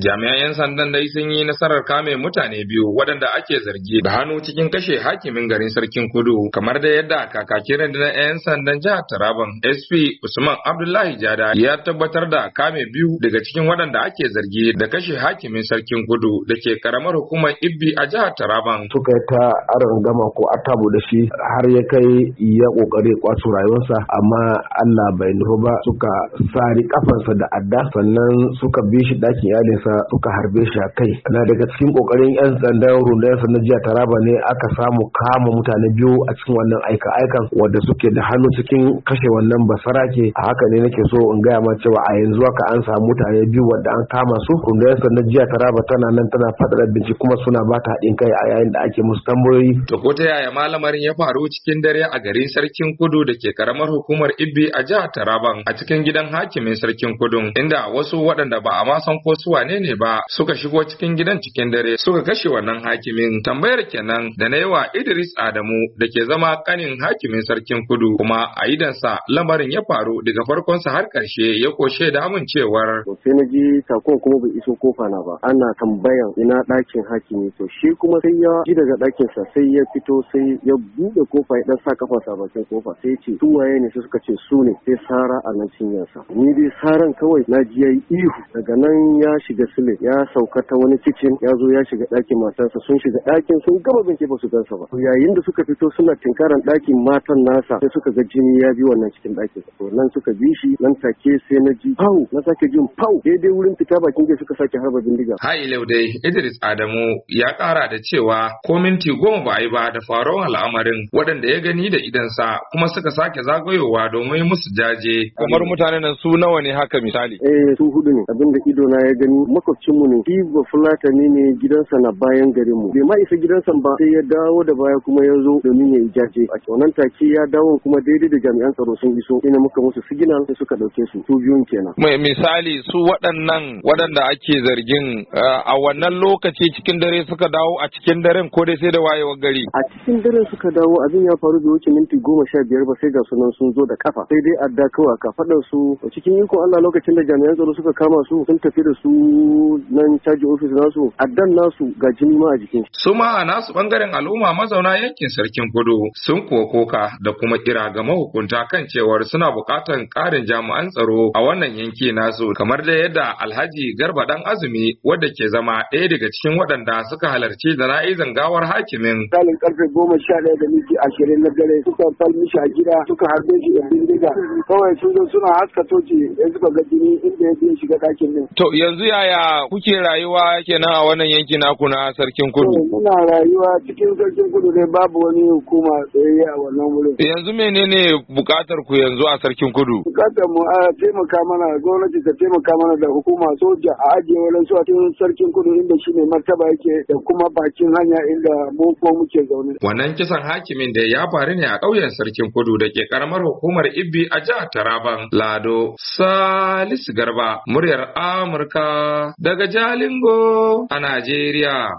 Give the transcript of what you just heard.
Jami'an 'yan sandan dai sun yi nasarar kame mutane biyu waɗanda ake zargi da hannu cikin kashe hakimin garin Sarkin Kudu, kamar da yadda kakakin rundunar 'yan sandan jihar Taraban SP Usman Abdullahi Jada ya tabbatar da kame biyu daga cikin waɗanda ake zargi da kashe hakimin Sarkin Kudu da ke karamar hukumar Ibbi a jihar Taraban. Suka ta gama ko atabo da shi har ya kai ya kokari kwato rayuwarsa, amma Allah bai nufa ba, suka sari kafansa da adda, sannan suka bi shi dakin iyalinsa suka harbe shi a kai. Na daga cikin kokarin 'yan sandan rundunar na jiya Taraba ne aka samu kama mutane biyu a cikin wannan aikan wanda suke da hannu cikin kashe wannan basarake. A haka ne nake so in gaya ma cewa a yanzu haka an samu mutane biyu wanda an kama su. Rundunar na jiya Taraba tana nan tana faɗaɗa bincike kuma suna ba ta haɗin kai a yayin da ake musu tambayoyi. To ko ta yaya malamarin ya faru cikin dare a garin Sarkin Kudu da ke karamar hukumar Ibbi a jihar Taraban a cikin gidan hakimin Sarkin Kudu, inda wasu waɗanda ba a ma san ko su wane ne ba suka shigo cikin gidan cikin dare suka kashe wannan hakimin. Tambayar kenan da na yi wa Idris Adamu da ke zama kanin hakimin Sarkin Kudu, kuma a idansa lamarin ya faru daga farkonsa har ƙarshe ya koshe da amincewar. Sai na ji sakon kuma bai iso kofa na ba, ana tambayan ina ɗakin hakimi, to shi kuma sai ya ji daga ɗakinsa sai ya fito sai ya buɗe kofa ya ɗan sa kafarsa bakin kofa sai ya ce su waye ne, sai suka ce su ne, sai sara a nan cinyarsa. Ni dai saran kawai na ji yayi ihu, daga nan ya shiga sile ya sauka ta wani kicin ya zo ya shiga ɗakin matarsa, sun shiga ɗakin sun gama bincike ba su gansa ba. Yayin da suka fito suna tinkaran ɗakin matan nasa sai suka ga jini ya bi wannan cikin ɗakin, to nan suka bi shi, nan take sai na ji pau, na sake jin pau, daidai wurin fita bakin gate suka sake harba bindiga. Har ilau dai Idris Adamu ya ƙara da cewa ko minti 10 ba a yi ba da faruwar al'amarin, waɗanda ya gani da idansa kuma suka sake zagayowa domin musu jaje. Kamar mutanen nan su nawa ne haka misali? Su hudu ne, abinda ido na ya gani. Makwabcinmu ne, shi ba fulatani ne, gidansa na bayan garin mu. Bai ma isa gidansa ba sai ya dawo da baya kuma ya zo domin ya yi jaje. A wannan take ya dawo kuma daidai da jami'an tsaro sun iso, ina muka musu signal sai suka dauke su biyun kenan. Misali su waɗanda ake zargin a wannan lokaci cikin dare suka dawo a cikin daren ko dai sai da wayewar gari? A cikin daren suka dawo, abin ya faru da wuce minti 15 ba sai ga sunan sun zo da kafa, sai dai adda kawai kafaɗar su. Cikin ikon Allah lokacin da jami'an tsaro suka kama su sun tafi da su nan caji ofis nasu, addan nasu ga jini ma a jikin. Su ma a nasu bangaren al'umma mazauna yankin Sarkin Kudu sun koka da kuma kira ga mahukunta kan cewar suna buƙatar ƙarin jami'an tsaro a wannan yanki nasu, kamar da yadda Alhaji Garba Dan Azumi wanda ke zama ɗaya daga cikin waɗanda suka halarci jana'izan gawar hakimin. Misalin karfe 11:20 na dare suka falmi shi a gida, suka harbe shi da bindiga, kawai sun zo suna haska toci da suka ga jini inda ya biya shiga ɗakin din. To yanzu yaya kuke rayuwa kenan a wannan yanki naku na Sarkin Kudu? Muna rayuwa cikin Sarkin Kudu ne, babu wani hukuma tsayayye a wannan wurin. Yanzu menene bukatar ku yanzu a Sarkin Kudu? Bukatar mu a taimaka mana, gwamnati ta taimaka mana da hukuma soja a ajiye wurin su a cikin Sarkin Kudu inda shine martaba yake da kuma bakin hanya inda mu ko muke zaune. Wannan kisan hakimin da ya faru ne a ƙauyen Sarkin Kudu da ke karamar hukumar Ibbi a jihar Taraban. Lado Salisu Garba, muryar Amurka daga Jalingo a Najeriya.